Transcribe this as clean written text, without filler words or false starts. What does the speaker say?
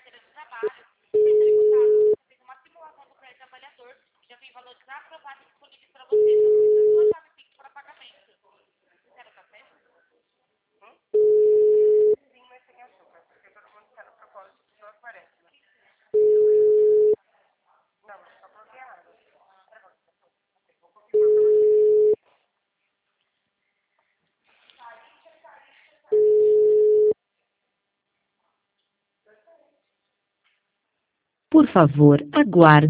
carteira de trabalho. Para entrar em contato, você fez uma simulação do crédito avaliador, que já tem valores aprovados disponíveis para você. Só precisa da sua chave Pix para pagamento. Quer o café? Sim, mas sem açúcar, porque todo mundo está no propósito de 1,40, né? Não, mas só coloquei a água. Vou confirmar pra você. Por favor, aguarde.